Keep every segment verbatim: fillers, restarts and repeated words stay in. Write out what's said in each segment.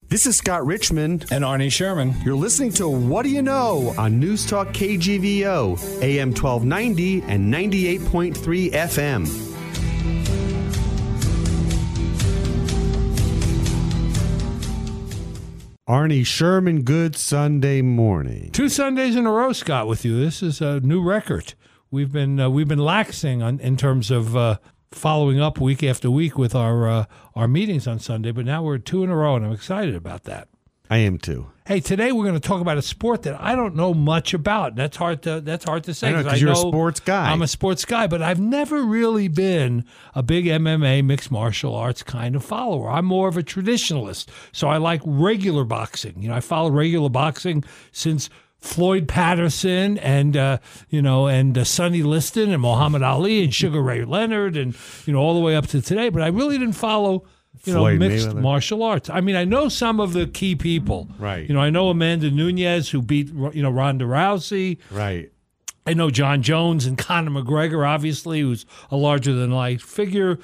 This is Scott Richmond. And Arnie Sherman. You're listening to What Do You Know on News Talk K G V O, A M twelve ninety and ninety-eight point three F M. Arnie Sherman, good Sunday morning. Two Sundays in a row, Scott, with you. This is a new record. We've been uh, we've been laxing on, in terms of uh, following up week after week with our uh, our meetings on Sunday, but now we're two in a row, and I'm excited about that. I am too. Hey, today we're going to talk about a sport that I don't know much about. That's hard to that's hard to say. I know, because you're a sports guy. I'm a sports guy, but I've never really been a big M M A, mixed martial arts kind of follower. I'm more of a traditionalist, so I like regular boxing. You know, I followed regular boxing since Floyd Patterson and uh, you know and uh, Sonny Liston and Muhammad Ali and Sugar Ray Leonard and you know all the way up to today. But I really didn't follow you know Floyd mixed Mayweather. martial arts. I mean, I know some of the key people. Right. You know, I know Amanda Nunes who beat you know Ronda Rousey. Right. I know John Jones and Conor McGregor, obviously, who's a larger than life figure.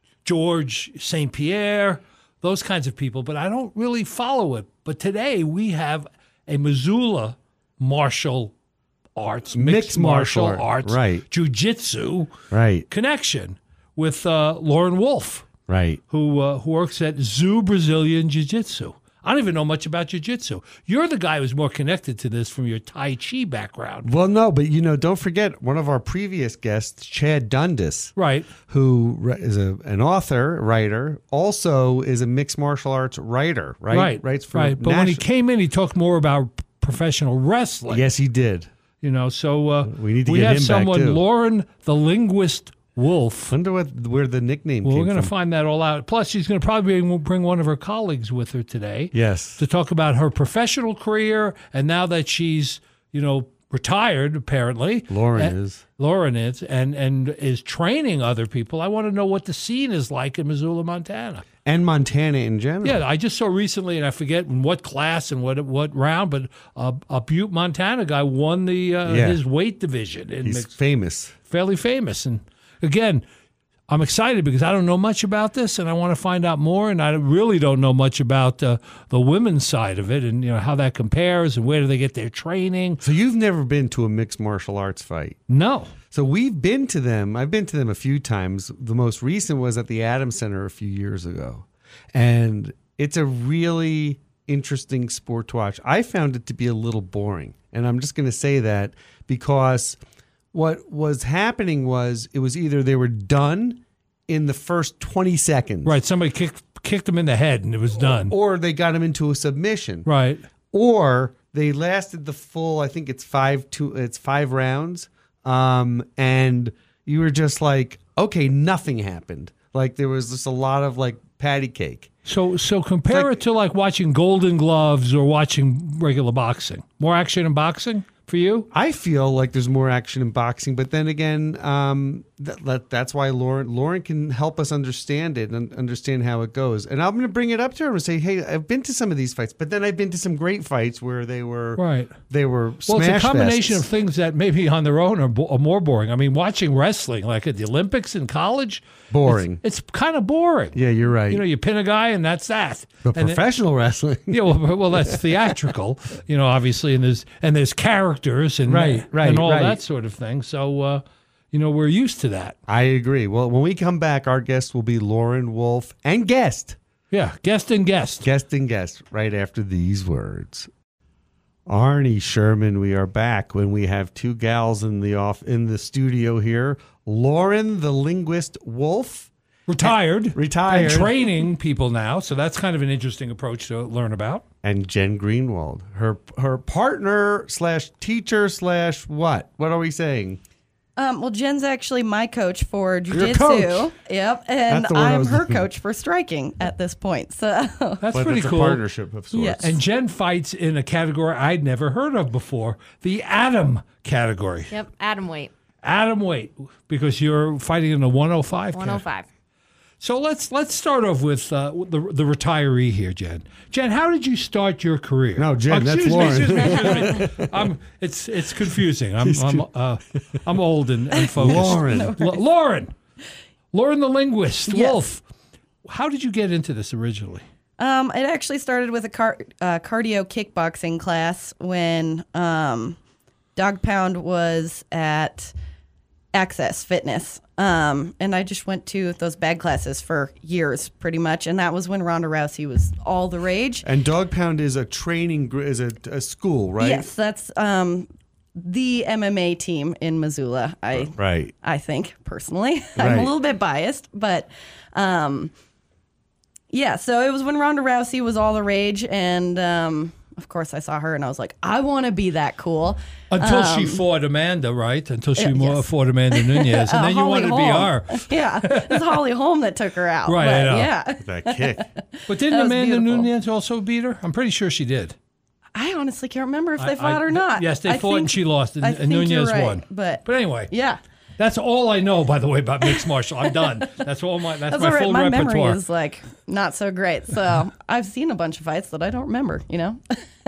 George Saint Pierre, those kinds of people. But I don't really follow it. But today we have a Missoula martial arts, mixed, Mixed martial martial, art, arts, right. jiu-jitsu Right. connection with uh, Lauren Wolf, Right. who uh, who works at Zoo Brazilian Jiu-Jitsu. I don't even know much about jiu-jitsu. You're the guy who's more connected to this from your Tai Chi background. Well, no, but you know, don't forget one of our previous guests, Chad Dundas, Right. who ri- is a, an author, writer, also is a mixed martial arts writer, right? Right. Writes for right. But when he nation- came in, he talked more about professional wrestling. Yes, he did. You know, so uh, We need to we get have him back, someone, too. Lauren the Linguist Wolf. Wonder what where the nickname Well, came we're going to from. find that all out. Plus, she's going to probably bring- bring one of her colleagues with her today Yes. to talk about her professional career. And now that she's, you know, retired, apparently. Lauren and- is. Lauren is, and, and is training other people. I want to know what the scene is like in Missoula, Montana. And Montana in general. Yeah, I just saw recently, and I forget in what class and what what round, but a, a Butte, Montana guy won the uh, Yeah. his weight division. In He's mixed, famous. fairly famous. And again, I'm excited because I don't know much about this, and I want to find out more. And I really don't know much about uh, the women's side of it, and you know how that compares, and where do they get their training. So you've never been to a mixed martial arts fight. No, So we've been to them. I've been to them a few times. The most recent was at the Adams Center a few years ago. And it's a really interesting sport to watch. I found it to be a little boring. And I'm just going to say that because what was happening was it was either they were done in the first twenty seconds. right? Somebody kicked kicked him in the head, and it was done. Or they got him into a submission. Right. Or they lasted the full, I think it's five two it's five rounds. Um, and you were just like, okay, nothing happened. Like there was just a lot of like patty cake. So so compare like- it to like watching Golden Gloves or watching regular boxing. More action in boxing for you? I feel like there's more action in boxing, but then again, um, that, that that's why Lauren Lauren can help us understand it and understand how it goes. And I'm going to bring it up to her and say, "Hey, I've been to some of these fights, but then I've been to some great fights where they were Right. They were Well, it's a smash combination fests. of things that maybe on their own are, bo- are more boring. I mean, watching wrestling, like at the Olympics in college, Boring. It's, it's kind of boring. Yeah, you're right. You know, you pin a guy and that's that. But And then- professional wrestling, yeah, well, well, that's theatrical, you know, obviously, and there's and there's characters and Right, right, and all right. that sort of thing. So, uh, you know, we're used to that. I agree. Well, when we come back, our guest will be Lauren Wolf and guest, Yeah, guest and guest. guest and guest, right after these words. Arnie Sherman, we are back when we have two gals in the off in the studio here. Lauren, the linguist Wolf, Retired, Retired. and training people now. So that's kind of an interesting approach to learn about. and Jen Greenwald, her her partner slash teacher slash what? What are we saying? Um, well, Jen's actually my coach for Your jiu-jitsu. coach. Yep, and That's the word I I'm was her looking- coach for striking at this point. So That's But pretty it's cool. a partnership of sorts. Yes. And Jen fights in a category I'd never heard of before, the atom category. Yep, atom weight, Atom weight, because you're fighting in the one oh five. one oh five. So let's let's start off with uh, the the retiree here, Jen. Jen, how did you start your career? No, Jen, Oh, that's excuse me, Lauren. excuse me, excuse me. I'm, it's it's confusing. I'm I'm, uh, I'm old and, and focused. Lauren. L- Lauren, Lauren the linguist, Yes. Wolf. How did you get into this originally? Um, it actually started with a car- uh, cardio kickboxing class when um, Dog Pound was at Access Fitness. Um, and I just went to those bag classes for years, pretty much. And that was when Ronda Rousey was all the rage. And Dog Pound is a training, gr- is a, a school, right? Yes, that's um, the M M A team in Missoula. I Right. I think personally, I'm Right. a little bit biased, but um, yeah. So it was when Ronda Rousey was all the rage, and um, of course I saw her, and I was like, I want to be that cool. Until Um, she fought Amanda, right? Until she uh, mo- yes. fought Amanda Nunez, and Uh, then you Holly wanted to be Holm. her. Yeah, it was Holly Holm that took her out. Right, but I know. Yeah, That kick. But didn't That was Amanda beautiful. Nunez also beat her? I'm pretty sure she did. I honestly can't remember if they I- fought I- or not. Yes, they I fought think- and she lost, and, I and think you're Nunez right, won. But, But anyway, yeah. that's all I know, by the way, about mixed martial. I'm done. That's all my that's, That's my all right. full My repertoire. memory is like not so great. So I've seen a bunch of fights that I don't remember, you know?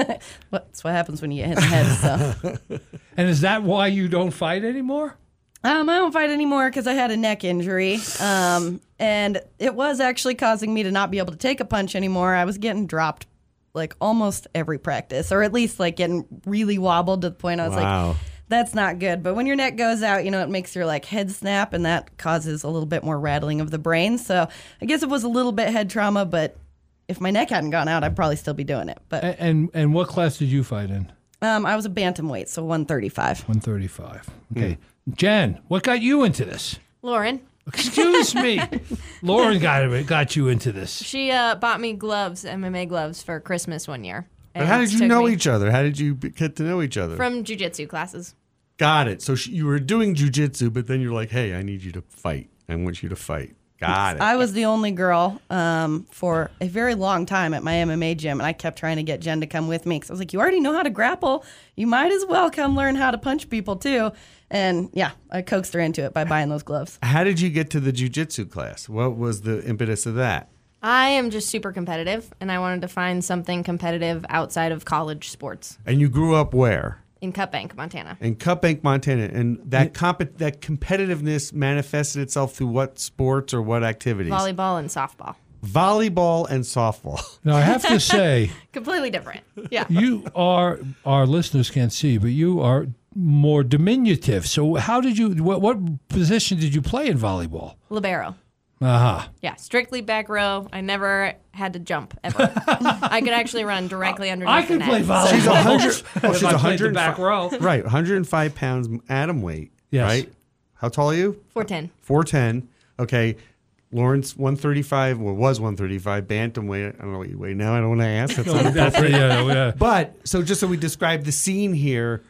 That's what happens when you get hit in the head. So And is that why you don't fight anymore? um, I don't fight anymore because I had a neck injury. Um, and it was actually causing me to not be able to take a punch anymore. I was getting dropped like almost every practice, or at least like getting really wobbled to the point I was Wow. like, that's not good. But when your neck goes out, you know, it makes your like head snap, and that causes a little bit more rattling of the brain. So I guess it was a little bit head trauma, but if my neck hadn't gone out, I'd probably still be doing it. But A- And and what class did you fight in? um, I was a bantamweight, so one thirty-five. one thirty-five. Okay. Jen, what got you into this? Lauren, Excuse me. Lauren got got you into this. she uh, bought me gloves, M M A gloves, for Christmas one year. But how And did you took know me each other? How did you b- get to know each other? From jujitsu classes. Got it. So sh- you were doing jujitsu, but then you're like, hey, I need you to fight. I want you to fight. Got it. I was the only girl um, for a very long time at my M M A gym, and I kept trying to get Jen to come with me because I was like, you already know how to grapple. You might as well come learn how to punch people too. And yeah, I coaxed her into it by buying those gloves. How did you get to the jujitsu class? What was the impetus of that? I am just super competitive, and I wanted to find something competitive outside of college sports And you grew up where? in Cut Bank, Montana. In Cut Bank, Montana. And that comp- that competitiveness manifested itself through what sports or what activities? Volleyball and softball. Volleyball and softball. Now I have to say, Completely different. Yeah. you are our listeners can't see, but you are more diminutive. So how did you? What, what position did you play in volleyball? Libero. Aha. Yeah, strictly back row. I never had to jump ever. I could actually run directly underneath I the could net. play volleyball. She's a hundred. Oh, If she's I a played the hundred back row. Right, one hundred five pounds atom weight. Yes. Right. How tall are you? four ten. four ten. Okay. Lawrence one thirty-five. Well, was one thirty-five. Bantamweight. I don't know what you weigh now. I don't want to ask. That's not That's it, yeah, yeah. But so just so we describe the scene here,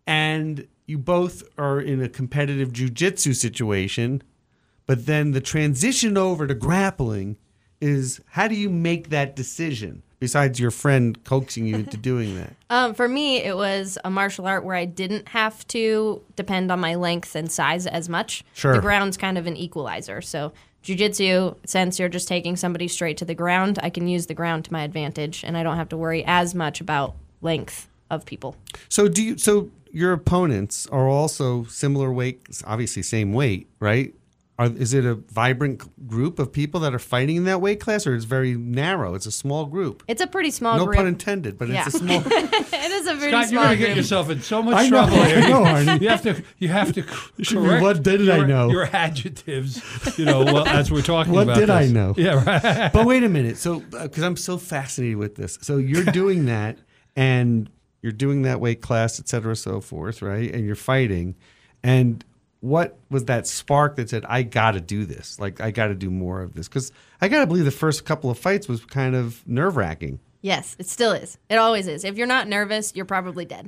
and you both are in a competitive jujitsu situation, but then the transition over to grappling is how do you make that decision? Besides your friend coaxing you into doing that. Um, for me, it was a martial art where I didn't have to depend on my length and size as much. Sure. The ground's kind of an equalizer. So jiu-jitsu, since you're just taking somebody straight to the ground, I can use the ground to my advantage, and I don't have to worry as much about length of people. So do you? So your opponents are also similar weight, obviously same weight, right? Are, is it a vibrant group of people that are fighting in that weight class, or it's very narrow? It's a small group. It's a pretty small No group. pun intended, but Yeah. it's a small. It is a very Scott, you're small going to get group. yourself in so much I know, trouble here. I know, Arnie. You have to, you have to should be, correct "What did I your, know?" your adjectives, you know, well, as we're talking What about did I this. know? Yeah, right. But wait a minute. So, because I'm so fascinated with this. So you're doing that, and you're doing that weight class, et cetera, so forth, right? And you're fighting. And what was that spark that said, I got to do this? Like, I got to do more of this? Because I got to believe the first couple of fights was kind of nerve wracking. Yes, it still is. It always is. If you're not nervous, you're probably dead.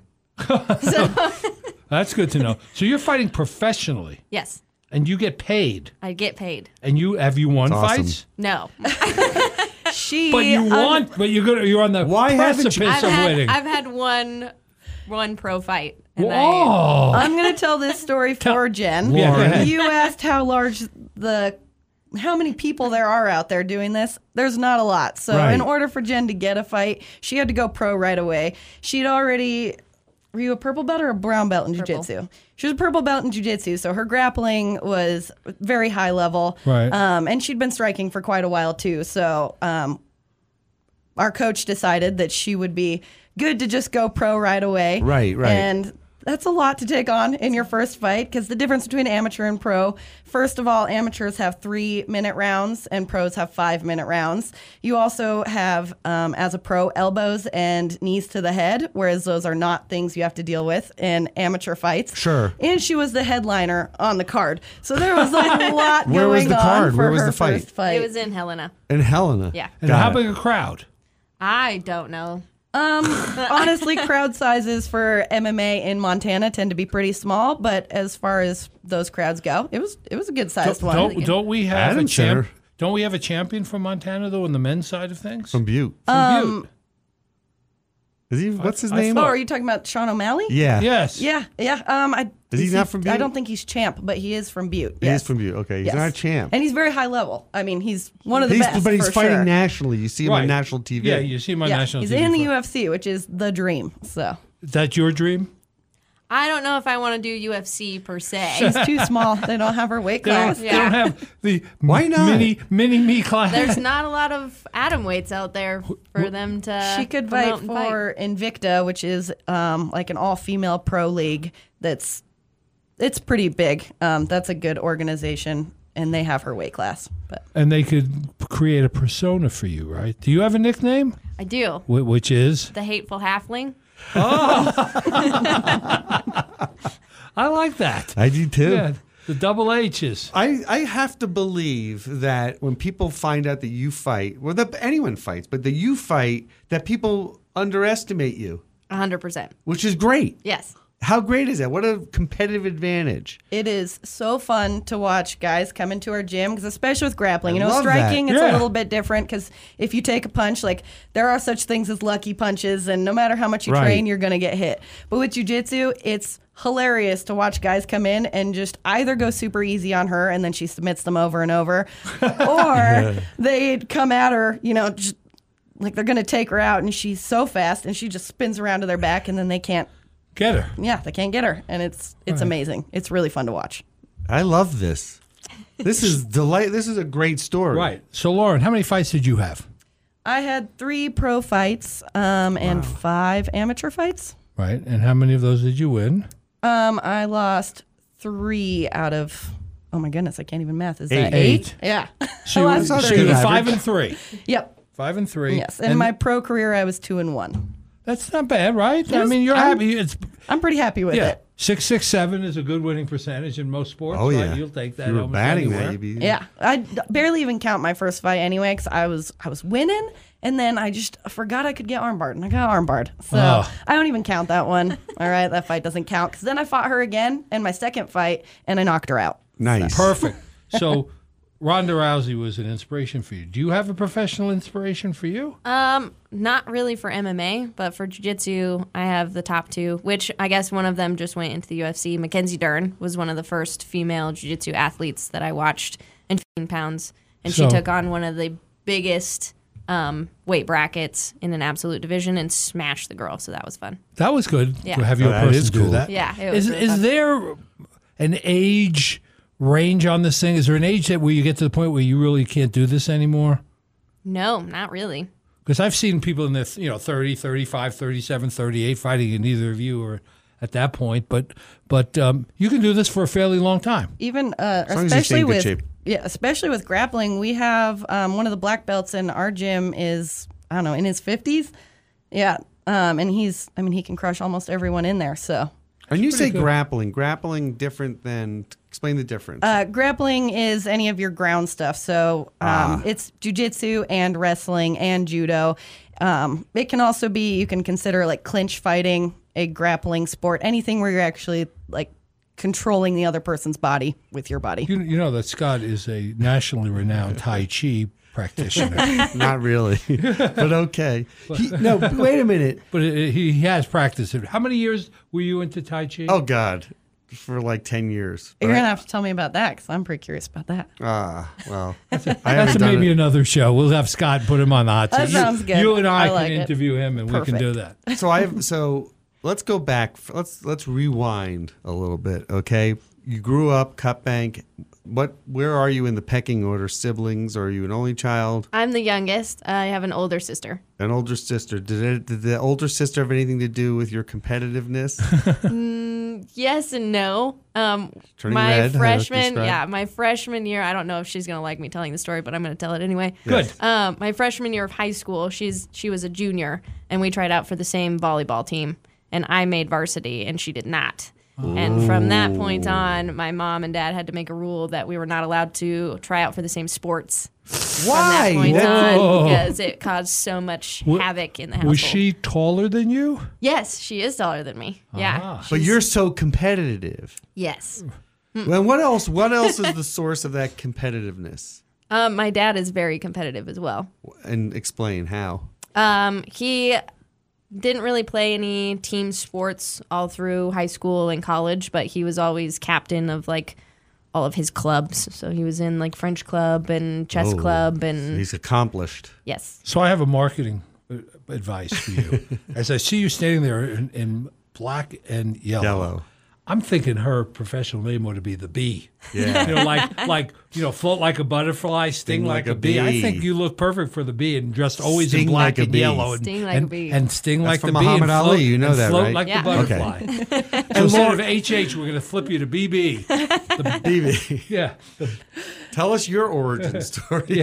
So, That's good to know. So you're fighting professionally, yes, and you get paid. I get paid. And you have you won That's awesome. fights? No. She, But you um, want, but you're gonna, you're on the Why haven't precipice you- I've of had, winning. I've had one, one pro fight. And I, oh, I'm going to tell this story for Jen. Yeah, go ahead. You asked how large the, how many people there are out there doing this. There's not a lot. So Right. in order for Jen to get a fight, she had to go pro right away. She'd already, were you a purple belt or a brown belt in Purple. jiu-jitsu? She was a purple belt in jiu-jitsu, so her grappling was very high level. Right. Um, and she'd been striking for quite a while too. So um, our coach decided that she would be good to just go pro right away. Right, right. And that's a lot to take on in your first fight because the difference between amateur and pro, first of all, amateurs have three minute rounds and pros have five minute rounds. You also have, um, as a pro, elbows and knees to the head, whereas those are not things you have to deal with in amateur fights. Sure. And she was the headliner on the card. So there was like a lot Where was going the on card? for Where was her the fight? first fight. It was in Helena. And Helena. Yeah. And Got how it. big a crowd? I don't know. Um, honestly, crowd sizes for M M A in Montana tend to be pretty small, but as far as those crowds go, it was it was a good sized Don't, one. don't, don't we have Adam a champ? Center. Don't we have a champion from Montana though on the men's side of things? From Butte. From um, Butte. Is he? What's his I name? Oh, are you talking about Sean O'Malley? Yeah. Yes. Yeah, yeah. Um, I Is he not from I Butte? don't think he's champ, but he is from Butte. He yes. is from Butte. Okay, he's Yes. not a champ. and he's very high level. I mean, he's one of the He's- best. but he's for fighting sure. nationally. You see him Right. on national T V. Yeah, you see him on Yeah, national he's T V. in the for- U F C, which is the dream. So Is that your dream? I don't know if I want to do U F C per se. she's too small. They don't have her weight They don't, class. they don't have the Why not? mini mini me class. There's not a lot of atom weights out there for them to. She could promote fight and fight. for Invicta, which is um, like an all-female pro league. That's it's pretty big. Um, that's a good organization, and they have her weight class. But and they could create a persona for you, right? Do you have a nickname? I do. Wh- Which is? The hateful halfling. I like that. I do too. Yeah, the double H's. I, I have to believe that when people find out that you fight, well, that anyone fights, but that you fight, that people underestimate you, one hundred percent. which is great. Yes. How great is that? What a competitive advantage. it is so fun to watch guys come into our gym, because especially with grappling, I you know, love that. striking, it's Yeah. a little bit different because if you take a punch, like there are such things as lucky punches, and no matter how much you Right. train, you're going to get hit. But with jiu-jitsu, it's hilarious to watch guys come in and just either go super easy on her and then she submits them over and over, or they come at her, you know, just like they're going to take her out and she's so fast and she just spins around to their back and then they can't, Get her. yeah, they can't get her. And it's it's amazing. It's really fun to watch. I love this. This is delight. This is a great story. Right. So, Lauren, how many fights did you have? I had three pro fights um, and five amateur fights. Right. And how many of those did you win? Um, I lost three out of, oh my goodness, I can't even math. Is that Eight. eight? Yeah. So you I were, lost not so a you good were average. five and three. Yep. Five and three. Yes. In my pro career, I was two and one. That's not bad, right? I Yes, mean, you're I'm- happy. It's I'm pretty happy with yeah. it. Six six seven is a good winning percentage in most sports. Oh right? yeah. You'll take that. If you were almost batting anywhere. that, you'd be, Yeah, I d- barely even count my first fight anyway because I was I was winning, and then I just forgot I could get armbarred, and I got armbarred. So Oh. I don't even count that one. All right, that fight doesn't count because then I fought her again in my second fight, and I knocked her out. Nice. Perfect. So, Ronda Rousey was an inspiration for you. Do you have a professional inspiration for you? Um, not really for M M A, but for jiu-jitsu, I have the top two, which I guess one of them just went into the U F C. Mackenzie Dern was one of the first female jiu-jitsu athletes that I watched in fifteen pounds, and So- she took on one of the biggest um, weight brackets in an absolute division and smashed the girl. So that was fun. That was good Yeah. to have your Oh, that person is do cool. that. Yeah, it was Is really is fun. there an age range on this thing? Is there an age that where you get to the point where you really can't do this anymore? No, not really. Because I've seen people in their, you know, thirty, thirty-five, thirty-seven, thirty-eight fighting, and neither of you are at that point. But but um, you can do this for a fairly long time. Even uh, long as you stay especially in good with shape. yeah, especially with grappling, we have um, one of the black belts in our gym is I don't know in his fifties. Yeah, um, and he's I mean he can crush almost everyone in there. So. And you say good. grappling. Grappling different than. Explain the difference. Uh, grappling is any of your ground stuff. So um, Ah. it's jujitsu and wrestling and judo. Um, it can also be, you can consider like clinch fighting a grappling sport, anything where you're actually like controlling the other person's body with your body. You, you know that Scott is a nationally renowned Tai Chi practitioner. Not really, but okay. He, no, but wait a minute. But it, he he has practiced it. How many years were you into Tai Chi? Oh God, for like ten years. You're But going to have to tell me about that because I'm pretty curious about that. I- Ah, well, I That's haven't done maybe it. another show. We'll have Scott put him on the hot seat. That You- sounds good. You and I, I like can it. interview him, and we can do that. So I have so let's go back. Let's let's rewind a little bit, okay? you grew up Cut Bank. What? Where are you in the pecking order? Siblings? Or are you an only child? I'm the youngest. I have an older sister. An older sister. Did, it, did the older sister have anything to do with your competitiveness? mm, yes and no. Um, Turning my red, how freshman, described? yeah, my freshman year. I don't know if she's gonna like me telling the story, but I'm gonna tell it anyway. Good. Um, my freshman year of high school, she's she was a junior, and we tried out for the same volleyball team, and I made varsity, and she did not. And from that point on, my mom and dad had to make a rule that we were not allowed to try out for the same sports. Why? From that point Whoa. on, because it caused so much Wa- havoc in the household. Was she taller than you? Yes, she is taller than me. Yeah. Ah. But you're so competitive. Yes. Well, what else? What else is the source of that competitiveness? Um, my dad is very competitive as well. And explain how. Um, he didn't really play any team sports all through high school and college, but he was always captain of like all of his clubs. So he was in like French club and chess Oh, club and He's accomplished. yes. So I have a marketing uh, advice for you. As I see you standing there in, in black and yellow, Yellow. I'm thinking her professional name ought to be the Bee. Yeah. You know, like like you know, float like a butterfly, sting, like, a bee. I think you look perfect for the bee and dressed always Sting in black like a and bee. yellow and Sting like a and, bee. and sting That's like from the bee. Muhammad and Ali. float, You know and that, float right? like Yeah. the butterfly. So instead of H H, we're going to flip you to B B. B B, Yeah. tell us your origin story.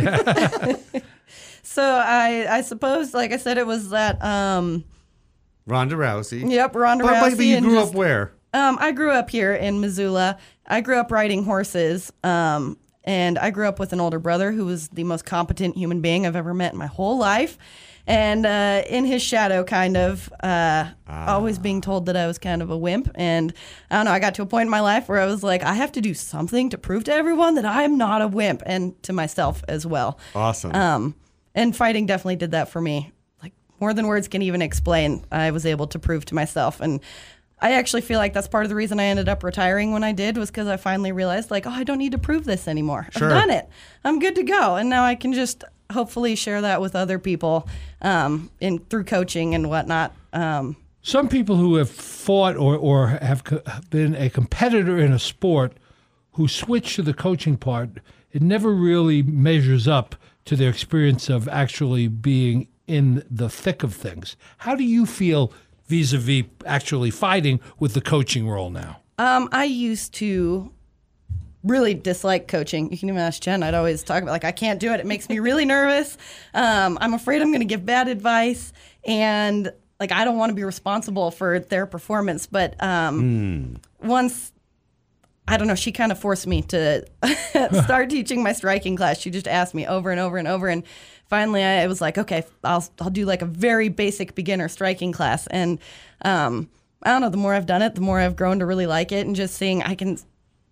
So I, I suppose, like I said, it was that. Um, Ronda Rousey. yep, Ronda But, Rousey. but you and grew just- up where? Um, I grew up here in Missoula. I grew up riding horses. Um, and I grew up with an older brother who was the most competent human being I've ever met in my whole life. And uh, in his shadow, kind of, uh, always being told that I was kind of a wimp. And I don't know, I got to a point in my life where I was like, I have to do something to prove to everyone that I'm not a wimp, and to myself as well. Awesome. Um, and fighting definitely did that for me. Like, more than words can even explain, I was able to prove to myself. And I actually feel like that's part of the reason I ended up retiring when I did, was because I finally realized, like, oh, I don't need to prove this anymore. Sure. I've done it. I'm good to go. And now I can just hopefully share that with other people um, in through coaching and whatnot. Um, Some people who have fought or, or have co- been a competitor in a sport who switch to the coaching part, it never really measures up to their experience of actually being in the thick of things. How do you feel vis-a-vis actually fighting with the coaching role now? Um, I used to really dislike coaching. You can even ask Jen. I'd always talk about, like, I can't do it. It makes me really nervous. Um, I'm afraid I'm going to give bad advice. And, like, I don't want to be responsible for their performance. But um, once, I don't know, she kind of forced me to start teaching my striking class. She just asked me over and over and over. And finally, I was like, okay, I'll I'll do like a very basic beginner striking class. And um, I don't know, the more I've done it, the more I've grown to really like it. And just seeing I can,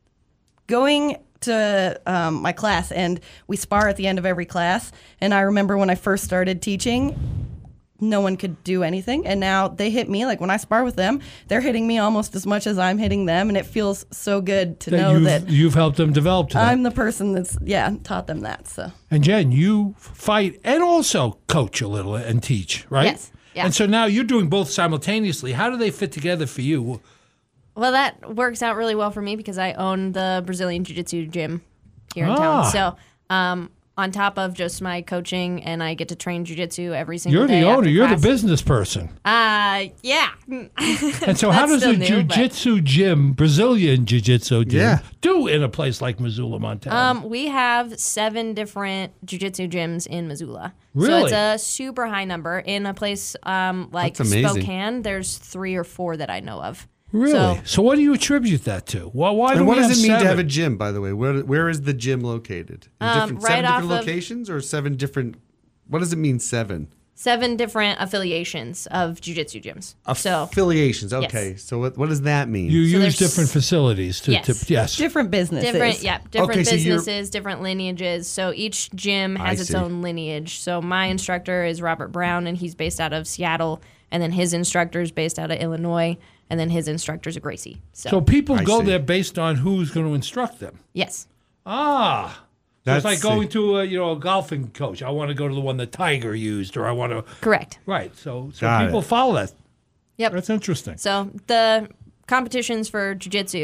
going to um, my class, and we spar at the end of every class. And I remember when I first started teaching, no one could do anything. And now they hit me. Like, when I spar with them, they're hitting me almost as much as I'm hitting them. And it feels so good to That know you've, that you've helped them develop to that. I'm the person that's, yeah, taught them that. So. And Jen, you fight and also coach a little and teach, right? Yes. Yeah. And so now you're doing both simultaneously. How do they fit together for you? Well, that works out really well for me because I own the Brazilian Jiu-Jitsu gym here in Ah. town. So, um, on top of just my coaching, and I get to train Jiu-Jitsu every single You're day. the owner. after You're class. the business person. Uh, yeah. And so how does That's a still new, but- jiu-jitsu gym, Brazilian jiu-jitsu gym, Yeah. do in a place like Missoula, Montana? Um, we have seven different jiu-jitsu gyms in Missoula. Really? So it's a super high number. In a place um, like That's amazing. Spokane, there's three or four that I know of. really? So, So, what do you attribute that to? Well, why do And what we does have it mean seven? to have a gym, by the way? Where where is the gym located? In Um, different, right seven off different of- locations or seven different? What does it mean, seven? seven different affiliations of jiu-jitsu gyms. So, Affiliations. Okay. So what, what does that mean? You So use there's- different facilities to, Yes. to yes. Different businesses. different, yeah, different Okay, so you're- businesses, different lineages. So each gym I has its see. own lineage. So my instructor is Robert Brown, and he's based out of Seattle. And then his instructor is based out of Illinois. And then his instructor's a Gracie. So, So people I go see. there based on who's going to instruct them. yes. Ah. So it's That's like going the- to a, you know, a golfing coach. I want to go to the one that Tiger used, or I want to. Correct. Right. So, so Got people it. follow that. Yep. That's interesting. So the competitions for jiu-jitsu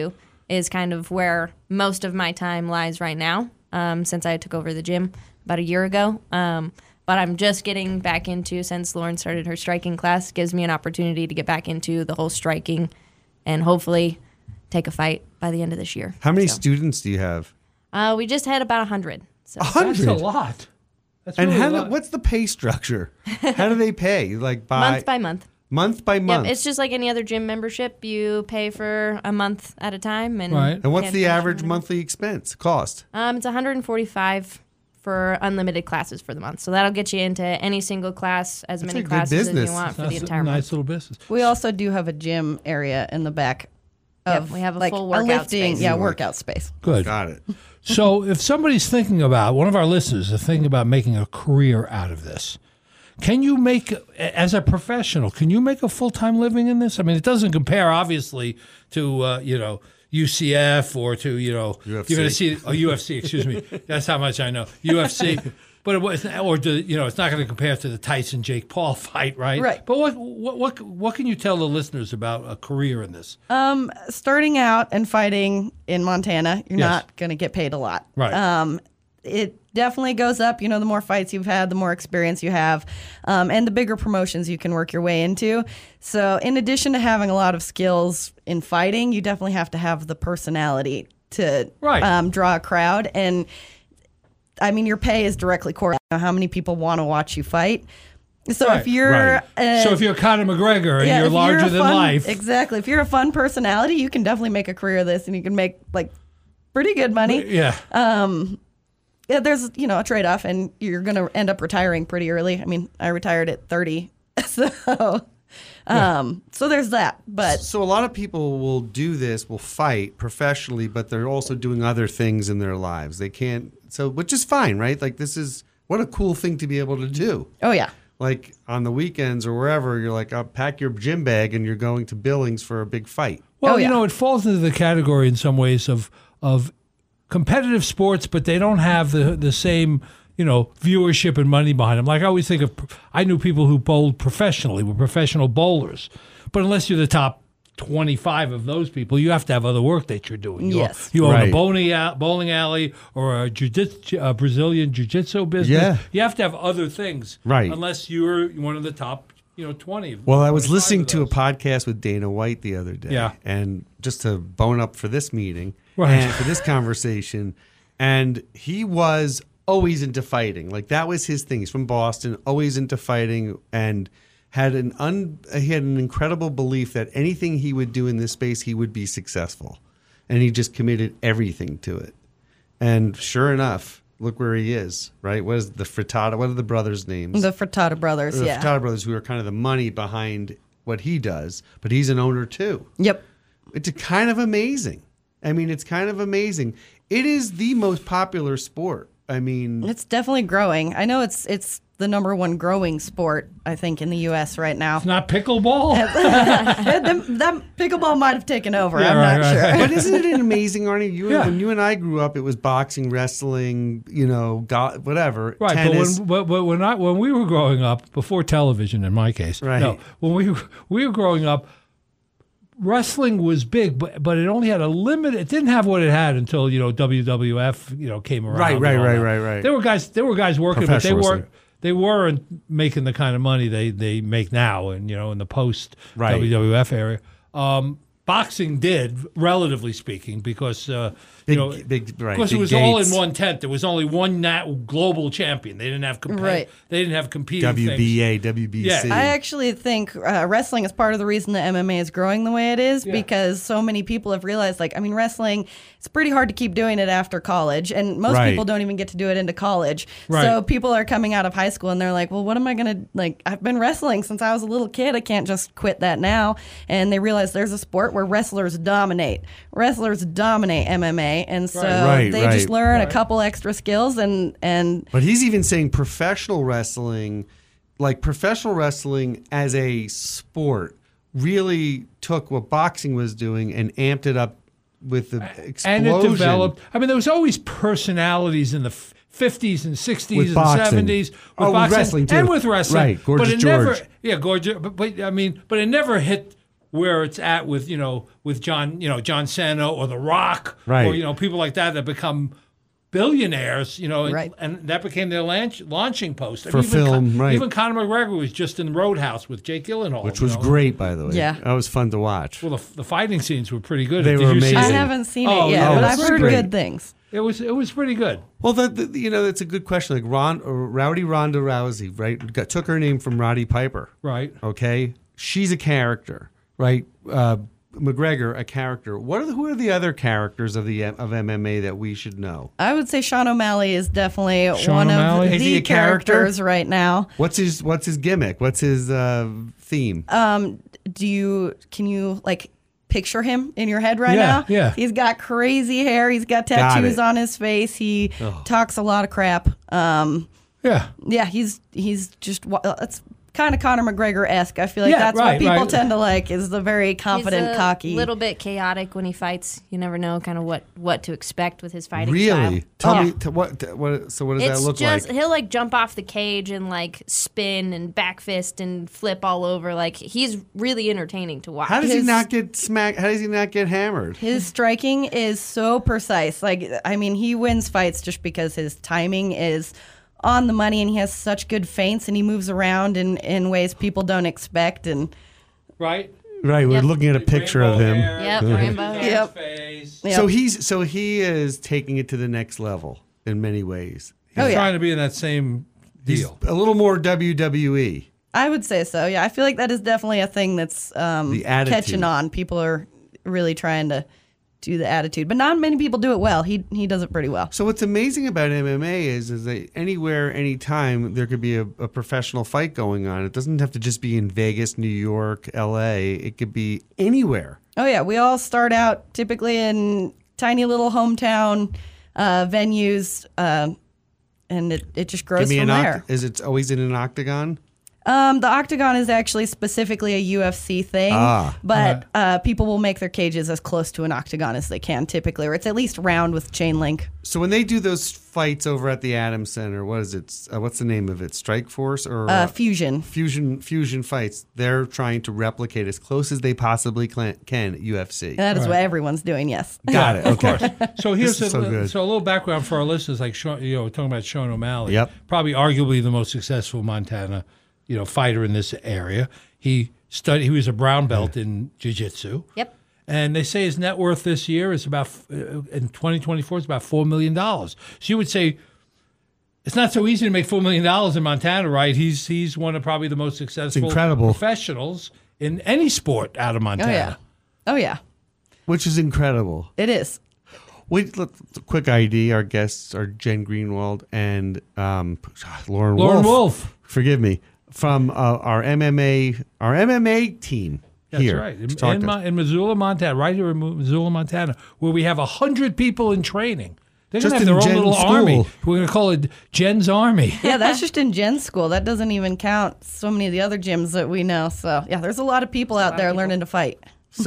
is kind of where most of my time lies right now, um, since I took over the gym about a year ago. Um, but I'm just getting back into, since Lauren started her striking class, gives me an opportunity to get back into the whole striking and hopefully take a fight by the end of this year. How many So, students do you have? Uh, we just had about one hundred. So. A hundred? That's a lot. That's And really how a do, lot. what's the pay structure? How do they pay? Like by Month by month. month by month? Yep, it's just like any other gym membership. You pay for a month at a time. And, Right. and what's can't the finish average whenever. monthly expense cost? Um, it's one hundred forty-five for unlimited classes for the month. So that'll get you into any single class, as That's many a good classes as business. you want for That's the a entire nice month. little business. We also do have a gym area in the back. Yep, Of we have a like full a workout lifting, space. yeah, workout space. Good. Got it. So if somebody's thinking about, one of our listeners is thinking about making a career out of this, can you make, as a professional, can you make a full-time living in this? I mean, it doesn't compare, obviously, to, uh, you know, U C F or to, you know, U F C. you're going to see, oh, U F C, excuse me. That's how much I know. U F C. But it was, or to, you know, it's not going to compare to the Tyson Jake Paul fight, right? Right. But what what what what can you tell the listeners about a career in this? Um, starting out and fighting in Montana, you're Yes. not going to get paid a lot. Right. Um, it definitely goes up. You know, the more fights you've had, the more experience you have, um, and the bigger promotions you can work your way into. So, in addition to having a lot of skills in fighting, you definitely have to have the personality to Right. um, draw a crowd. And I mean, your pay is directly correlated to how many people want to watch you fight. So Right, if you're right. uh, So if you're Conor McGregor and yeah, you're if larger a than fun- life, exactly. If you're a fun personality, you can definitely make a career of this, and you can make like pretty good money. yeah. Yeah, there's you know a trade off, and you're gonna end up retiring pretty early. I mean, I retired at thirty, so um, so there's that. But So a lot of people will do this, will fight professionally, but they're also doing other things in their lives. They can't, so which is fine, right? Like this is what a cool thing to be able to do. oh yeah, Like on the weekends or wherever, you're like, I'll pack your gym bag and you're going to Billings for a big fight. Well, Oh, you yeah. know, it falls into the category in some ways of of competitive sports, but they don't have the the same, you know, viewership and money behind them. Like I always think of, I knew people who bowled professionally, were professional bowlers, but unless you're the top twenty-five of those people, you have to have other work that you're doing. You, Yes. you own Right. a bowling, a- bowling alley or a, jiu-jitsu, a Brazilian jiu-jitsu business. Yeah. You have to have other things, Right. unless you're one of the top, you know, twenty. Well, I was twenty-five listening of to a those. podcast with Dana White the other day. Yeah. And just to bone up for this meeting Right. and for this conversation. And he was always into fighting. Like that was his thing. He's from Boston, always into fighting, and had an un he had an incredible belief that anything he would do in this space, he would be successful. And he just committed everything to it. And sure enough, look where he is, right? What is the Frittata? What are the brothers' names? the Frittata brothers. the yeah. Furtado brothers, who are kind of the money behind what he does, but he's an owner too. Yep. It's kind of amazing. I mean, it's kind of amazing. It is the most popular sport. I mean, It's definitely growing. I know it's it's the number one growing sport, I think, in the U S right now. It's not pickleball. that, that pickleball might have taken over. Yeah, I'm right, not right, sure. right. but isn't it amazing, Arnie? You, Yeah. When you and I grew up, it was boxing, wrestling, you know, go, whatever, Right, tennis. but when but, but when I when we were growing up, before television, in my case, Right. no, when we were- we were growing up, wrestling was big, but but it only had a limit. It didn't have what it had until you know W W F you know came around. Right, and right, all right, that. right, right. There were guys, there were guys working, but they Professional weren't. wrestling. They weren't making the kind of money they, they make now, and you know, in the post Right. W W F area. Um, boxing did, relatively speaking, because uh, Big- you know, big- right, because it big was all in dates. one tent. There was only one nat- global champion. They didn't have compa- Right. They didn't have competing W B things. A, W B C. Yeah. I actually think uh, wrestling is part of the reason that M M A is growing the way it is, Yeah. because so many people have realized, like, I mean, wrestling, it's pretty hard to keep doing it after college, and most Right. people don't even get to do it into college. Right. So people are coming out of high school and they're like, well, what am I going to, like, I've been wrestling since I was a little kid. I can't just quit that now. And they realize there's a sport where wrestlers dominate. Wrestlers dominate M M A, and so Right, they right. just learn Right. a couple extra skills and and But he's even saying professional wrestling, like professional wrestling as a sport, really took what boxing was doing and amped it up with the explosion. And it developed. I mean, there was always personalities in the f- fifties and sixties With and boxing. seventies with Oh, with boxing wrestling, too. and with wrestling. Right, Gorgeous but it never, George. yeah, gorgeous. But, but I mean, but it never hit where it's at with you know with John you know John Cena or The Rock Right. or you know people like that that become billionaires, you know, and- Right. and, that became their launch, launching post. I For mean, even film, Con- right. Even Conor McGregor was just in Roadhouse with Jake Gyllenhaal, Which you was know. great, by the way. Yeah. That was fun to watch. Well, the, the fighting scenes were pretty good. They Did were you see I amazing. it? haven't seen Oh, it yet, yeah, but it's I've heard great. good things. It was it was pretty good. Well, the, the, you know, that's a good question. Like Ron, uh, Rowdy Ronda Rousey, right? Got, took her name from Roddy Piper. Right. Okay, she's a character, right? Uh, McGregor, a character. What are the, who are the other characters of the of M M A that we should know? I would say Sean O'Malley is definitely Sean one O'Malley? of Is he the a character? characters right now. What's his What's his gimmick? What's his uh, theme? Um, do you can you like picture him in your head right Yeah, now? yeah. He's got crazy hair. He's got Got tattoos it. on his face. He talks a lot of crap. Um, Yeah. yeah, he's he's just wa- it's kind of Conor McGregor esque. I feel like Yeah, that's right, what people right. tend to like is the very confident, He's a cocky. little bit chaotic when he fights. You never know kind of what, what to expect with his fighting Really? style. Tell Oh. me t- what t- what. So what does It's that look just like? he'll like jump off the cage and like spin and back fist and flip all over. Like he's really entertaining to watch. How does he his- not get smacked? How does he not get hammered? His striking is so precise. Like, I mean, he wins fights just because his timing is on the money and he has such good feints and he moves around in, in ways people don't expect. And Right. Right, we're Yep. looking at a picture of Rainbow him. hair, Yep, big rainbow hair. Yep. face. Yep. So he's so he is taking it to the next level in many ways. He's Oh, yeah. trying to be in that same He's deal. a little more W W E. I would say so. Yeah, I feel like that is definitely a thing that's um, The attitude. catching on. People are really trying to do the attitude, but not many people do it well. He he does it pretty well. So what's amazing about M M A is is that anywhere, anytime there could be a, a professional fight going on. It doesn't have to just be in Vegas, New York, L A. It could be anywhere. Oh yeah, we all start out typically in tiny little hometown uh, venues, uh, and it, it just grows Give me from an there. oct- is it always in an octagon? Um, the octagon is actually specifically a U F C thing, Ah. but uh, people will make their cages as close to an octagon as they can typically, or it's at least round with chain link. So when they do those fights over at the Adams Center, what is it? Uh, what's the name of it? Strike Force or Uh, fusion. Fusion Fusion fights? They're trying to replicate as close as they possibly cl- can at U F C. That is what everyone's doing, yes. Got it. Okay. So here's This is a, so good. so a little background for our listeners, like Sean, you know, talking about Sean O'Malley. Yep. Probably arguably the most successful Montana, you know, fighter in this area. He studied. He was a brown belt in jiu-jitsu. Yep. And they say his net worth this year is about uh, in twenty twenty-four is about four million dollars. So you would say it's not so easy to make four million dollars in Montana, right? He's he's one of probably the most successful incredible. professionals in any sport out of Oh Montana. yeah. Oh yeah. Which is incredible. It is. Wait, look, quick I D. Our guests are Jen Greenwald and um, Lauren, Lauren Wolf. Wolf. Forgive me. From uh, our M M A, our M M A team That's here. right. to In, talk in, to- Mo- in Missoula, Montana, right here in Mo- Missoula, Montana, where we have one hundred people in training. They're going Just to have in their own Jen's little army. school. We're going to call it Jen's Army. Yeah, that's just in Jen's school. That doesn't even count so many of the other gyms that we know. So yeah, there's a lot of people out there learning to fight.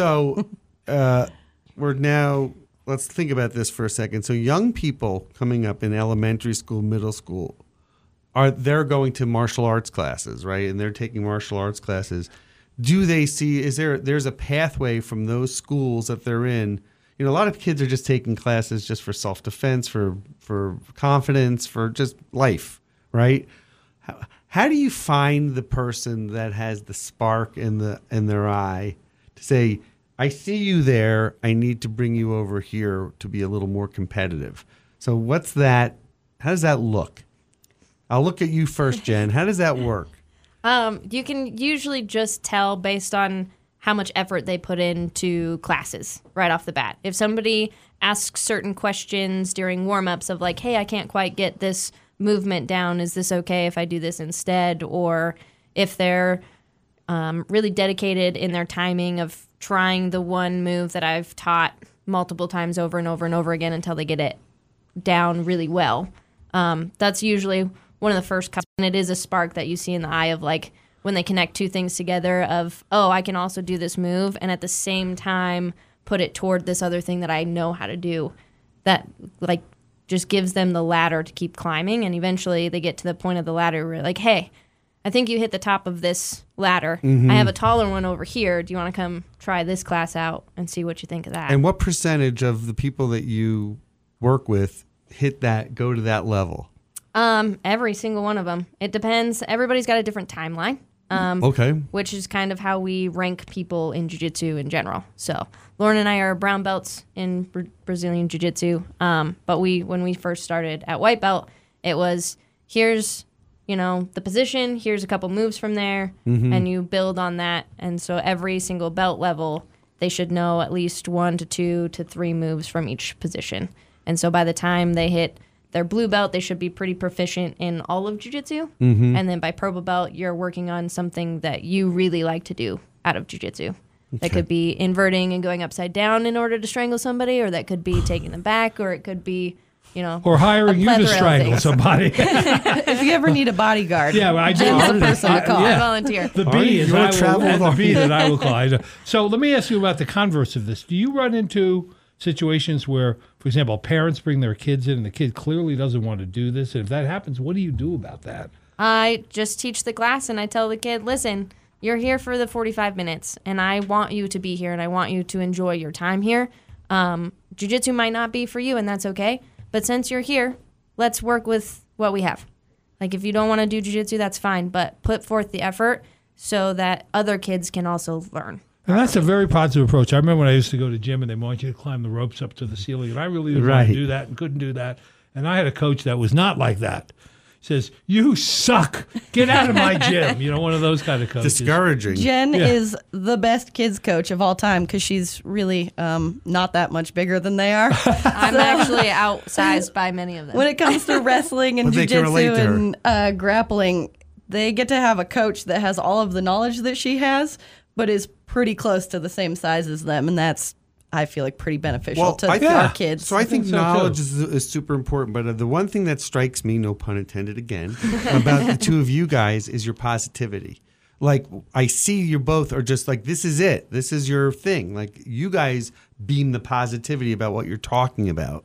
So uh, we're now, let's think about this for a second. So young people coming up in elementary school, middle school, are they're going to martial arts classes, right? And they're taking martial arts classes. Do they see, is there, there's a pathway from those schools that they're in? You know, a lot of kids are just taking classes just for self-defense, for, for confidence, for just life, right? How, how do you find the person that has the spark in the in their eye to say, I see you there, I need to bring you over here to be a little more competitive? So what's that, how does that look? I'll look at you first, Jen. How does that work? Um, you can usually just tell based on how much effort they put into classes right off the bat. If somebody asks certain questions during warm-ups of like, hey, I can't quite get this movement down, is this okay if I do this instead? Or if they're um, really dedicated in their timing of trying the one move that I've taught multiple times over and over and over again until they get it down really well. Um, that's usually one of the first cuts, and it is a spark that you see in the eye of like when they connect two things together of, oh, I can also do this move and at the same time put it toward this other thing that I know how to do. That like just gives them the ladder to keep climbing, and eventually they get to the point of the ladder where like, hey, I think you hit the top of this ladder. I have a taller one over here. Do you want to come try this class out and see what you think of that? And what percentage of the people that you work with hit that, go to that level? Um, every single one of them. It depends. Everybody's got a different timeline. Um, Okay. Which is kind of how we rank people in jiu-jitsu in general. So Lauren and I are brown belts in Bra- Brazilian jiu-jitsu. Um, but we, when we first started at white belt, it was here's, you know, the position, here's a couple moves from there, and you build on that. And so every single belt level, they should know at least one to two to three moves from each position. And so by the time they hit their blue belt, they should be pretty proficient in all of jiu-jitsu. Mm-hmm. And then by purple belt, you're working on something that you really like to do out of jiu-jitsu. Okay. That could be inverting and going upside down in order to strangle somebody, or that could be taking them back, or it could be, you know, Or hiring you to plethora of strangle things. somebody. If you ever need a bodyguard, Yeah, well, I do. Jen's the person to call. I volunteer. The Arnie, B is you wanna I will, travel and with the B Arnie? that I will call. I know. So let me ask you about the converse of this. Do you run into situations where, for example, parents bring their kids in and the kid clearly doesn't want to do this? And if that happens, what do you do about that? I just teach the class and I tell the kid, listen, you're here for the forty-five minutes and I want you to be here and I want you to enjoy your time here. Um, jiu-jitsu might not be for you and that's okay. But since you're here, let's work with what we have. Like if you don't want to do jiu-jitsu, that's fine. But put forth the effort so that other kids can also learn. And that's a very positive approach. I remember when I used to go to gym and they want you to climb the ropes up to the ceiling, and I really didn't want Right. to do that and couldn't do that. And I had a coach that was not like that. He says, "You suck. Get out of my gym." You know, one of those kind of coaches. Discouraging. Jen Yeah. is the best kids coach of all time because she's really um, not that much bigger than they are. I'm actually outsized by many of them. When it comes to wrestling and But they can relate jiu-jitsu to her. and uh, grappling, they get to have a coach that has all of the knowledge that she has, but is pretty close to the same size as them, and that's, I feel like, pretty beneficial Well, to I- our Yeah. kids. So I think, think so, knowledge too. is, is super important. But uh, the one thing that strikes me, no pun intended again, about the two of you guys is your positivity. Like, I see you both are just like, this is it. This is your thing. Like, you guys beam the positivity about what you're talking about.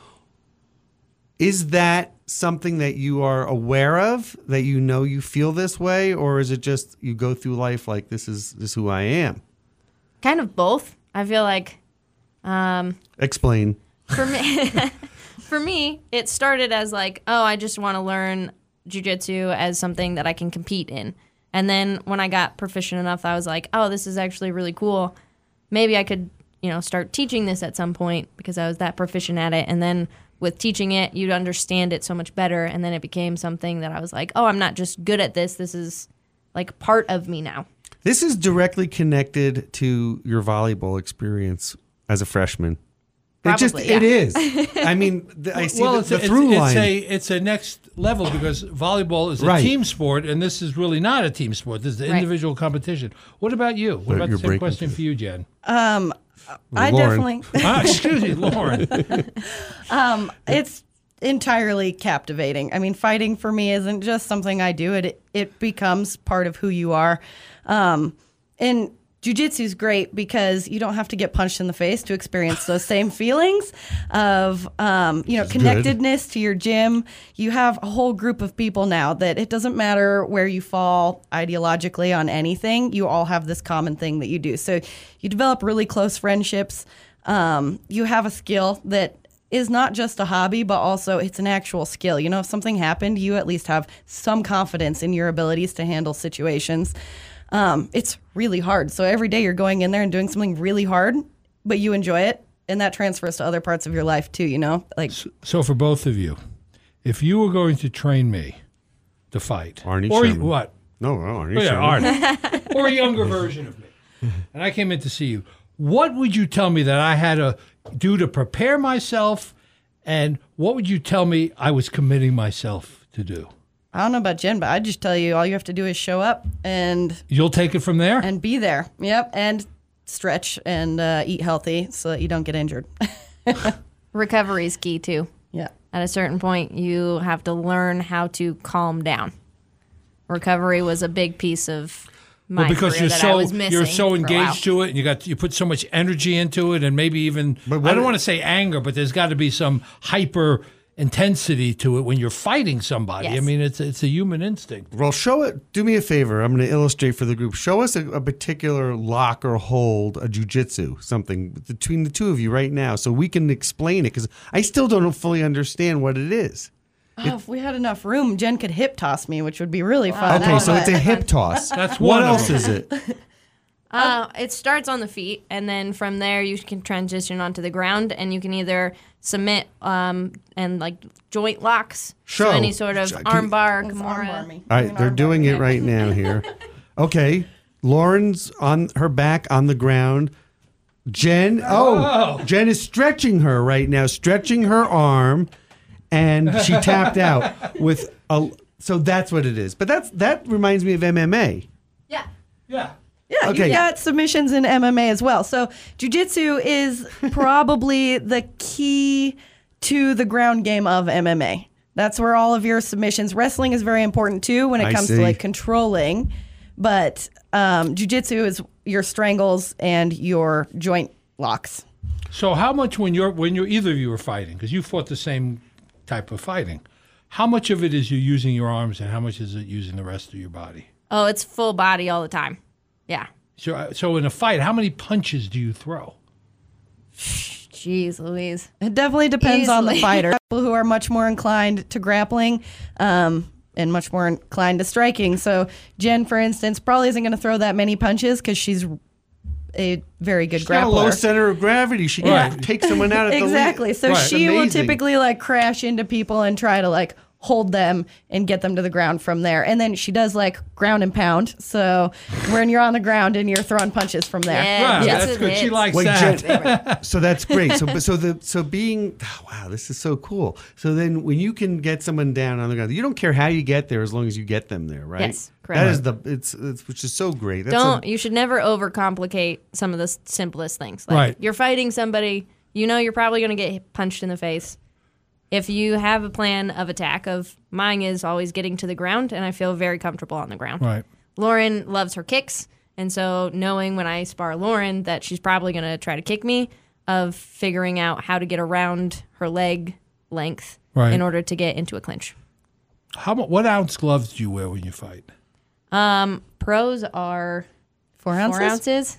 Is that something that you are aware of, that you know you feel this way? Or is it just you go through life like, this is, this is who I am? Kind of both. I feel like um, Explain. for me, for me, it started as like, oh, I just want to learn jiu-jitsu as something that I can compete in. And then when I got proficient enough, I was like, oh, this is actually really cool. Maybe I could, you know, start teaching this at some point because I was that proficient at it. And then with teaching it, you'd understand it so much better. And then it became something that I was like, oh, I'm not just good at this. This is like part of me now. This is directly connected to your volleyball experience as a freshman. It just Probably, it yeah. is. I mean, the, I see well, the, it's, the a, it's, through it's line. a it's a next level because volleyball is a Right. team sport, and this is really not a team sport. This is an Right. individual competition. What about you? What But about you're the same breaking question through. for you, Jen? um, I Lauren. definitely, Ah, excuse me, Lauren. it's entirely captivating. I mean, fighting for me isn't just something I do. It it becomes part of who you are. Um, and jiu-jitsu is great because you don't have to get punched in the face to experience those same feelings of, um, you know, Which is good. connectedness to your gym. You have a whole group of people now that it doesn't matter where you fall ideologically on anything. You all have this common thing that you do. So you develop really close friendships. Um, you have a skill that is not just a hobby, but also it's an actual skill. You know, if something happened, you at least have some confidence in your abilities to handle situations. Um, it's really hard. So every day you're going in there and doing something really hard, but you enjoy it. And that transfers to other parts of your life too, you know? Like, So for both of you, if you were going to train me to fight, Arnie or Sherman. what? No, no, Arnie Oh, yeah, Sherman. Arnie. Or a younger version of me, and I came in to see you, what would you tell me that I had to do to prepare myself, and what would you tell me I was committing myself to do? I don't know about Jen, but I just tell you, all you have to do is show up and You'll take it from there? and be there. Yep, and stretch and uh, eat healthy so that you don't get injured. Recovery is key too. Yeah. At a certain point, you have to learn how to calm down. Recovery was a big piece of my Well, because career you're that so I was missing. you're so for a while. engaged to it, and you got you put so much energy into it, and maybe even But what- I don't want to say anger, but there's got to be some hyper intensity to it when you're fighting somebody. Yes. I mean, it's it's a human instinct. Well, show it. Do me a favor. I'm going to illustrate for the group. Show us a, a particular lock or hold, a jujitsu, something between the two of you right now, so we can explain it. Because I still don't fully understand what it is. Oh, if we had enough room, Jen could hip toss me, which would be really fun. Okay, so But- it's a hip toss. That's what one of else them. is it? Uh, it starts on the feet, and then from there you can transition onto the ground, and you can either submit um, and like joint locks, Show. so any sort of Can you- armbar, Let's kimura. armbar me. All You right, can they're armbar doing me. it right now here. Okay, Lauren's on her back on the ground. Jen, oh, Jen is stretching her right now, stretching her arm, and she tapped out with a. So that's what it is. But that's that reminds me of M M A. Yeah. Yeah. Yeah, Okay. you got submissions in M M A as well. So jiu-jitsu is probably the key to the ground game of M M A. That's where all of your submissions. Wrestling is very important too when it I comes see. to like controlling, but um, jiu-jitsu is your strangles and your joint locks. So how much when you're when you're either of you are fighting, because you fought the same type of fighting, how much of it is you using your arms and how much is it using the rest of your body? Oh, it's full body all the time. Yeah. So so in a fight, how many punches do you throw? Jeez Louise. It definitely depends on the Easily. fighter. People who are much more inclined to grappling um, and much more inclined to striking. So Jen, for instance, probably isn't going to throw that many punches because she's a very good She's got a low grappler. center of gravity. She can Right. take someone out at the Exactly. lead. So Right. she will Amazing. typically like crash into people and try to like hold them and get them to the ground from there. And then she does like ground and pound. So when you're on the ground and you're throwing punches from there. Yeah. Right, Yes, that's it good. She is. likes Wait, that. Jen, so that's great. So, but- so the so being oh, wow, this is so cool. So then, when you can get someone down on the ground, you don't care how you get there as long as you get them there, right? Yes, correct. That is the it's, it's which is so great. That's Don't a- you should never overcomplicate some of the s- simplest things. Like Right. you're fighting somebody, you know you're probably going to get punched in the face. If you have a plan of attack, of mine is always getting to the ground, and I feel very comfortable on the ground. Right. Lauren loves her kicks, and so knowing when I spar Lauren that she's probably going to try to kick me, of figuring out how to get around her leg length Right. in order to get into a clinch. How mu- what ounce gloves do you wear when you fight? Um, pros are Four ounces? four ounces,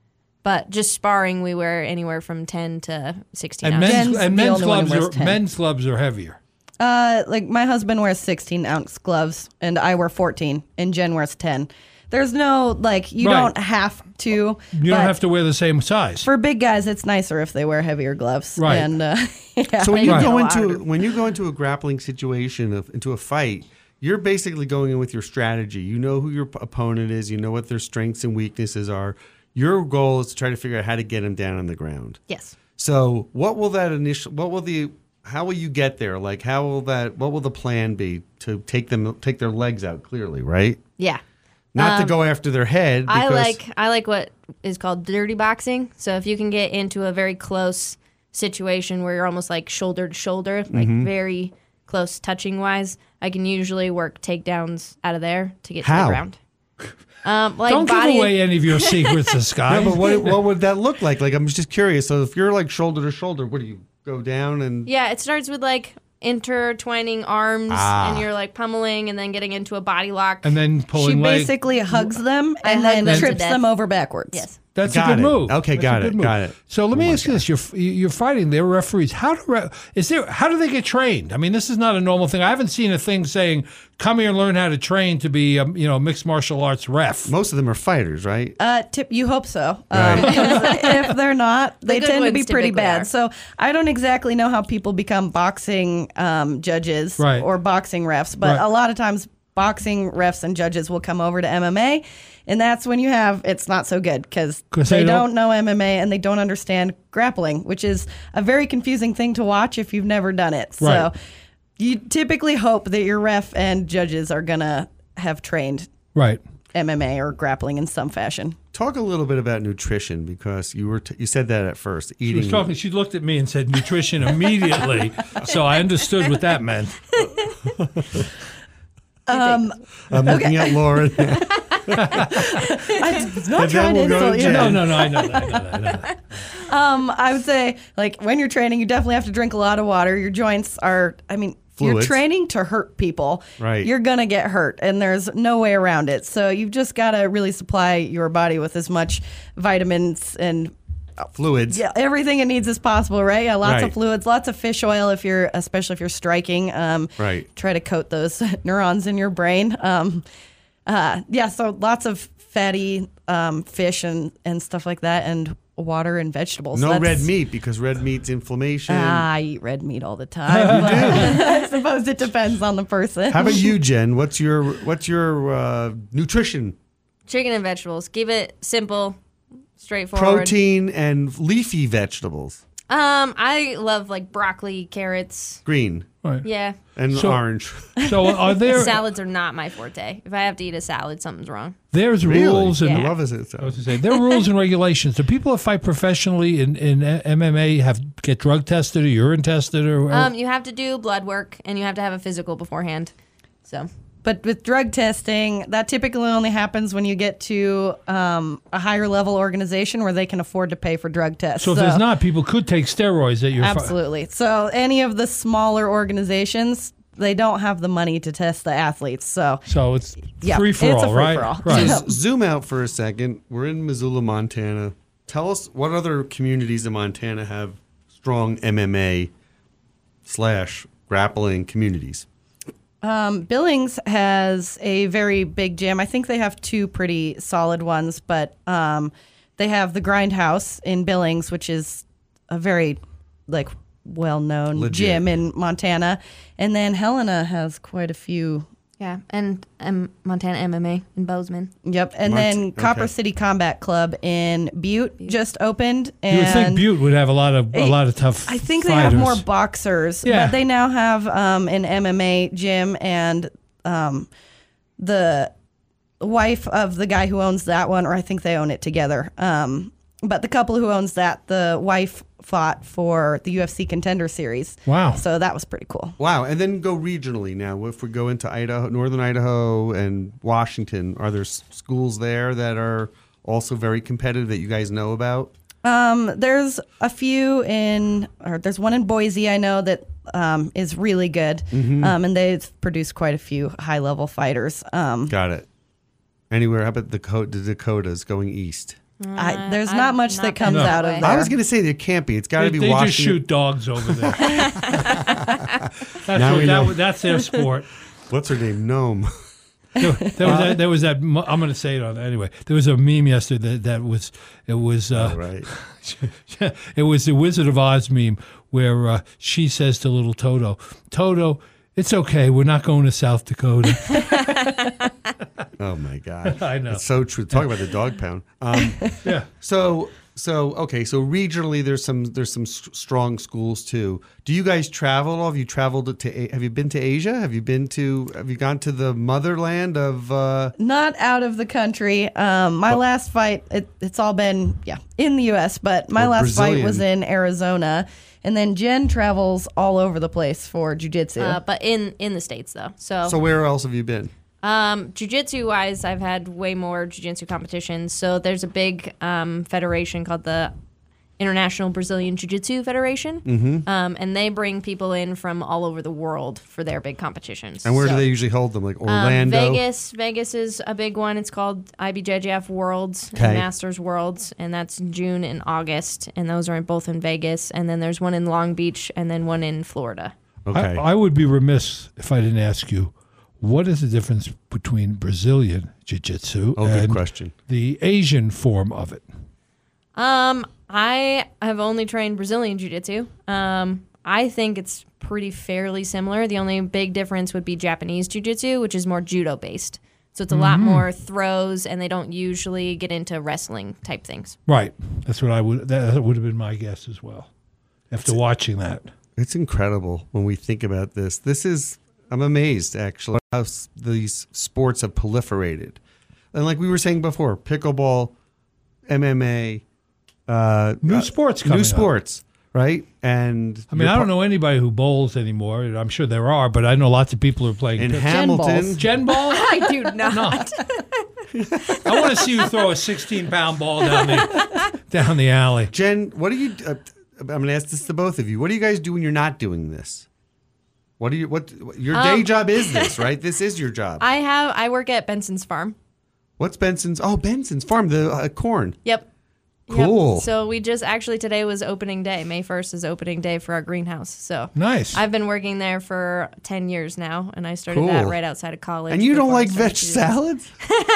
but just sparring we wear anywhere from ten to sixteen And ounces. men's Jen's and the men's only one who gloves wears are ten. men's gloves are heavier. Uh, like my husband wears sixteen ounce gloves and I wear fourteen and Jen wears ten. There's no like, you Right. don't have to. You but don't have to wear the same size. For big guys, it's nicer if they wear heavier gloves. Right. And uh, yeah. So when you Right. go Right. into when you go into a grappling situation of, into a fight, you're basically going in with your strategy. You know who your p- opponent is. You know what their strengths and weaknesses are. Your goal is to try to figure out how to get them down on the ground. Yes. So what will that initial? What will the? How will you get there? Like how will that? What will the plan be to take them take their legs out clearly? Right. Yeah. Not to Um, go after their head. I because- like I like what is called dirty boxing. So if you can get into a very close situation where you're almost like shoulder to shoulder, like Mm-hmm. very close touching wise, I can usually work takedowns out of there to get to How? the ground. Um, like Don't body give away any of your secrets to Sky. No, but what what would that look like? Like I'm just curious. So if you're like shoulder to shoulder, what do you go down and? Yeah, it starts with like intertwining arms Ah. and you're like pummeling and then getting into a body lock. and then she pulling leg. basically hugs them I and hug then them to trips death. them over backwards. Yes. That's Got a good it. move. Okay, That's got a it, good move. got it. So let me ask you this: you're you're fighting. They're referees. How do re- is there? How do they get trained? I mean, this is not a normal thing. I haven't seen a thing saying, "Come here and learn how to train to be, a, you know, mixed martial arts ref." Most of them are fighters, right? Uh, tip, you hope so. Right. Um, 'cause if they're not, they good tend to be ones pretty typically bad. are. So I don't exactly know how people become boxing um, judges Right. or boxing refs, but Right. a lot of times boxing refs and judges will come over to M M A, and that's when you have it's not so good because 'Cause they, they don't, don't- know M M A and they don't understand grappling, which is a very confusing thing to watch if you've never done it. So Right. you typically hope that your ref and judges are gonna have trained Right. M M A or grappling in some fashion. Talk a little bit about nutrition because you were t- you said that at first. She Eating. was talking. She looked at me and said nutrition immediately. So I understood what that meant. Um, I'm looking at Lauren. I'm not then trying to we'll go insult to you. Jen. No, no, no. I know that. I know that. I know that. um, I would say, like, when you're training, you definitely have to drink a lot of water. Your joints are, I mean, you're Fluids. training to hurt people. Right. You're going to get hurt, and there's no way around it. So you've just got to really supply your body with as much vitamins and Fluids. yeah, everything it needs as possible, right? Yeah, lots Right. of fluids, lots of fish oil if you're, especially if you're striking. Um, Right. Try to coat those neurons in your brain. Um, uh, yeah, so lots of fatty um, fish and, and stuff like that, and water and vegetables. No That's- red meat because red meat's inflammation. Ah, I eat red meat all the time. but I suppose it depends on the person. How about you, Jen? What's your what's your uh, nutrition? Chicken and vegetables. Keep it simple, straightforward. Protein and leafy vegetables. Um, I love like broccoli, carrots. Green Right. Yeah. and So- orange. So are there Salads are not my forte. If I have to eat a salad, something's wrong. there's Really? rules and I Yeah. love it. I was going to say there are rules and regulations. Do people that fight professionally in, in M M A have get drug tested or urine tested or? Um, you have to do blood work and you have to have a physical beforehand. So But with drug testing, that typically only happens when you get to um, a higher level organization where they can afford to pay for drug tests. so if there's not, people could take steroids at your. Absolutely. So any of the smaller organizations, they don't have the money to test the athletes. So So it's Yeah, free for it's a all, right? free-for-all. Right. Yeah. Z- Zoom out for a second. We're in Missoula, Montana. Tell us what other communities in Montana have strong M M A slash grappling communities. Um, Billings has a very big gym. I think they have two pretty solid ones, but um, they have the Grindhouse in Billings, which is a very like well-known Legit. gym in Montana, and then Helena has quite a few. yeah, and um, Montana M M A in Bozeman. Yep, and Mont- then Copper okay. City Combat Club in Butte, just opened, and You would think Butte would have a lot of a lot of tough. I think they fighters. have more boxers, Yeah. but they now have um, an M M A gym, and um, the wife of the guy who owns that one, or I think they own it together. Um, but the couple who owns that, the wife fought for the U F C Contender Series. Wow. So that was pretty cool. Wow. And then go regionally now. If we go into Idaho, northern Idaho and Washington, are there s- schools there that are also very competitive that you guys know about? Um, there's a few in, or there's one in Boise I know that um, is really good, Mm-hmm. um, and they've produced quite a few high level fighters. Um, Got it. Anywhere? How about the, Co- the Dakotas going east? I, there's I've not much not that been comes that out way. of there. I was going to say there can't be. It's got to They, be they Washington. just shoot dogs over there. that's Now what, we that, know. that's their sport. What's her name? Gnome. There, there was that, there was that. mo- I'm going to say it on anyway. There was a meme yesterday that, that was it was uh, All right. it was the Wizard of Oz meme where uh, she says to little Toto, Toto, it's okay. We're not going to South Dakota. Oh my God. I know. It's so true. Talk about the dog pound. Um, Yeah. So so okay. So regionally, there's some there's some s- strong schools too. Do you guys travel at all? Have you traveled to? A- Have you been to Asia? Have you been to? Have you gone to the motherland of? Uh, Not out of the country. Um, my last fight, it, it's all been, yeah, in the U S, but my Or last fight was Brazilian. in Arizona. And then Jen travels all over the place for jujitsu. Uh, but in in the states though. So, so where else have you been? um, jiu-jitsu wise, I've had way more jiu-jitsu competitions. So there's a big um, federation called the International Brazilian Jiu-Jitsu Federation, mm-hmm. um, and they bring people in from all over the world for their big competitions. And where So, do they usually hold them? Like um, Orlando. Vegas, Vegas is a big one. It's called I B J J F Worlds Okay. and Masters Worlds, and that's in June and August, and those are both in Vegas. And then there's one in Long Beach, and then one in Florida. Okay. I, I would be remiss if I didn't ask you, what is the difference between Brazilian jiu-jitsu oh, good and question. the Asian form of it? Um, I have only trained Brazilian Jiu-Jitsu. Um, I think it's pretty fairly similar. The only big difference would be Japanese Jiu-Jitsu, which is more judo-based. So it's a lot more throws, and they don't usually get into wrestling type things. Right. That's what I would. That would have been my guess as well. After watching that, It's incredible when we think about this. This is, I'm amazed actually how s- these sports have proliferated. And like we were saying before, pickleball, M M A, uh, new uh, sports coming new up. sports, right? And I mean, I don't know anybody who bowls anymore. I'm sure there are, but I know lots of people who are playing In pick- Hamilton, balls. Gen ball. I do not. I want to see you throw a sixteen pound ball down the down the alley. Jen, what do you? Uh, I'm going to ask this to both of you. What do you guys do when you're not doing this? What do you? What your day Um, job is this? Right? This is your job. I have I work at Benson's Farm. What's Benson's? Oh, Benson's Farm, the uh, corn. Yep. Cool. Yep. So we just actually today was opening day. May first is opening day for our greenhouse. So Nice. I've been working there for ten years now, and I started that Cool. right outside of college. And you don't before I like started veg to do this. salads?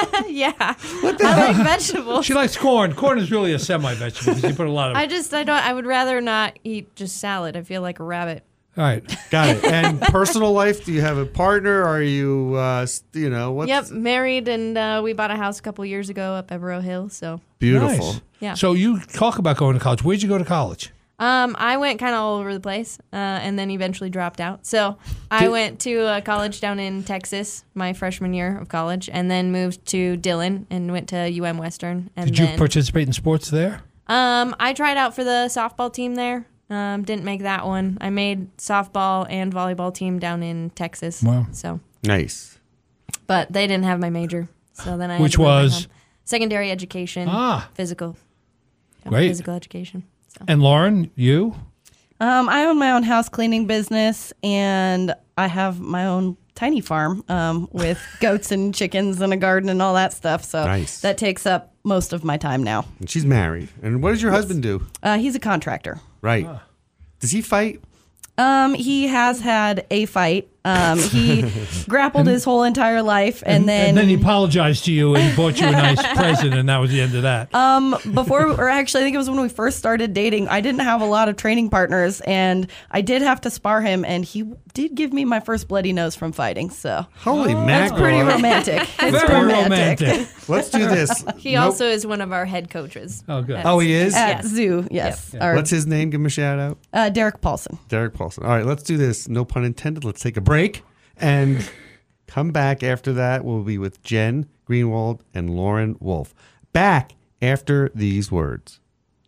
Yeah. What the I like vegetables. She likes corn. Corn is really a semi-vegetable because you put a lot of. I just I don't I would rather not eat just salad. I feel like a rabbit. All right. Got it. And personal life? Do you have a partner? Are you, uh, s- you know, what's Yep, married, and uh, we bought a house a couple years ago up Evero Hill. So beautiful? Nice. Yeah. So you talk about going to college. Where'd you go to college? Um, I went kind of all over the place, uh, and then eventually dropped out. So I Did- went to a college down in Texas my freshman year of college, and then moved to Dillon and went to U M Western. And Did you then, participate in sports there? Um, I tried out for the softball team there. Um, didn't make that one. I made softball and volleyball team down in Texas. Wow. So, Nice. but they didn't have my major. So then I had Which to move back was? home. Secondary education. Ah. Physical. Yeah, Great. Physical education. So. And Lauren, you? Um, I own my own house cleaning business, and I have my own tiny farm um, with goats and chickens and a garden and all that stuff. So Nice. that takes up most of my time now. And she's married. And what does your husband do? Uh, he's a contractor. Right. Does he fight? Um, he has had a fight. Um, he grappled his whole entire life, and, then and then he apologized to you and bought you a nice present, and that was the end of that. Um, before, or actually, I think it was when we first started dating. I didn't have a lot of training partners, and I did have to spar him, and he did give me my first bloody nose from fighting. So Holy Oh, mackerel. it's pretty romantic. It's Very romantic. Let's do this. He Nope. also is one of our head coaches. Oh, good. at- Oh, he is? At Yes. Zoo, yes. Or, What's his name? Give him a shout out. uh, Derek Paulson. Derek Paulson. All right, let's do this. No pun intended. Let's take a break and come back after that. We'll be with Jen Greenwald and Lauren Wolf. Back after these words.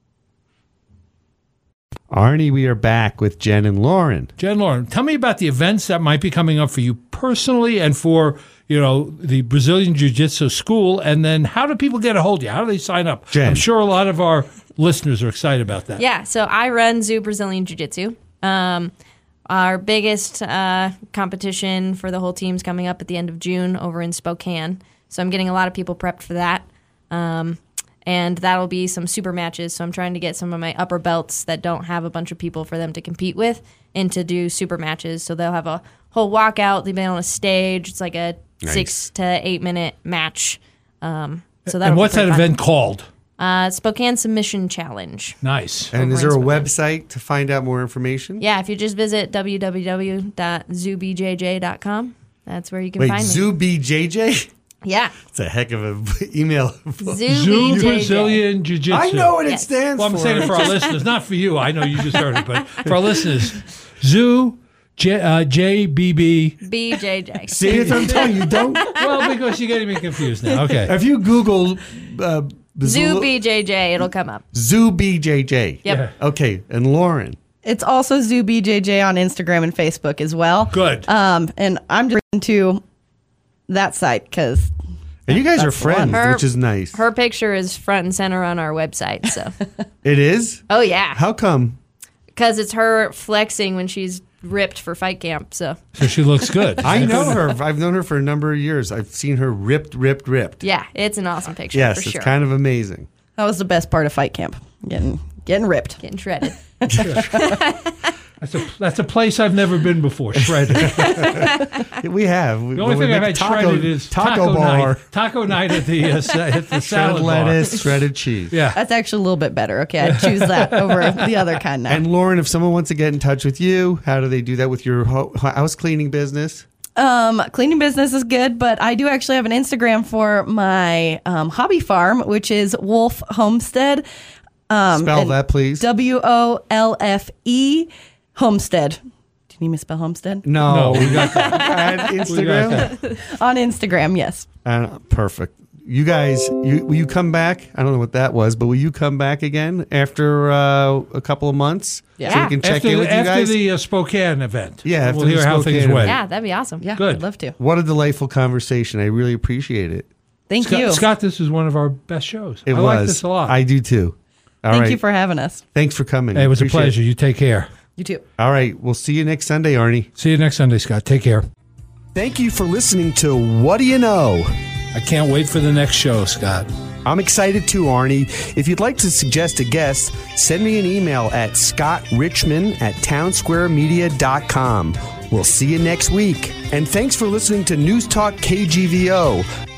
Arnie, we are back with Jen and Lauren. Jen, Lauren, tell me about the events that might be coming up for you personally and for, you know, the Brazilian Jiu-Jitsu school, and then how do people get a hold of you? How do they sign up? Jen. I'm sure a lot of our listeners are excited about that. Yeah, so I run Zoo Brazilian Jiu-Jitsu. Um, our biggest uh, competition for the whole team's coming up at the end of June over in Spokane. So I'm getting a lot of people prepped for that. Um, and that'll be some super matches. So I'm trying to get some of my upper belts that don't have a bunch of people for them to compete with and to do super matches. So they'll have a whole walkout. They've been on a stage. It's like a Nice. six to eight minute match. Um, so And what's that event called? Uh, Spokane Submission Challenge. Nice. And is Over there a in Spokane. website to find out more information? Yeah, if you just visit w w w dot zoo b j j dot com, that's where you can Wait, find me. Zoo B J J? Yeah, It's a heck of a email. Zoo Zoo B J J. Brazilian Jiu-Jitsu. I know what it Yes. stands Well, I'm for. saying it for our listeners, not for you. I know you just heard it, but for our listeners, Zoo J, uh, J B B. B J J. See, that's what I'm telling you. Don't. Well, because you're getting me confused now. Okay. If you Google uh, Zoo Bazula- B J J, it'll come up. Zoo B J J. Yep. Yeah. Okay, and Lauren. It's also Zoo B J J on Instagram and Facebook as well. Good. Um, and I'm just into that site because And you guys are That's the one. friends, Her- which is nice. Her picture is front and center on our website. So, It is? oh yeah, How come? because it's her flexing when she's ripped for fight camp. So, So she looks good. I know her. I've known her for a number of years. I've seen her ripped, ripped, ripped. yeah, it's an awesome picture. Yes, for it's sure. kind of amazing. that was the best part of fight camp. Getting getting ripped. Getting shredded. That's a that's a place I've never been before. Shredded. We have. The only thing I've had shredded is taco, night. Taco night at the uh, sa- at the Shredded salad lettuce, bar. shredded cheese. Yeah. That's actually a little bit better. Okay, I'd choose that over the other kind now. And Lauren, if someone wants to get in touch with you, how do they do that with your ho- house cleaning business? Um, cleaning business is good, but I do actually have an Instagram for my um, hobby farm, which is Wolf Homestead. Um, Spell and that, please. W O L F E Homestead. Do you need me to spell Homestead? No, No, we got At We got Instagram. that. On Instagram, yes. Uh, perfect. You guys, you, will you come back? I don't know what that was, but will you come back again after uh, a couple of months? Yeah. So we can check After, in the, with you after guys? the uh, Spokane event. Yeah, after we'll the hear how Spokane things event. went. Yeah, that'd be awesome. Yeah, Good. I'd love to. What a delightful conversation. I really appreciate it. Thank Scott, you. Scott, this was one of our best shows. It I was. like this a lot. I do too. All Thank right. you for having us. Thanks for coming. Hey, it was Appreciate a pleasure. You take care. You too. All right. We'll see you next Sunday, Arnie. See you next Sunday, Scott. Take care. Thank you for listening to What Do You Know? I can't wait for the next show, Scott. I'm excited too, Arnie. If you'd like to suggest a guest, send me an email at scottrichman at townsquaremedia dot com. We'll see you next week. And thanks for listening to News Talk K G V O,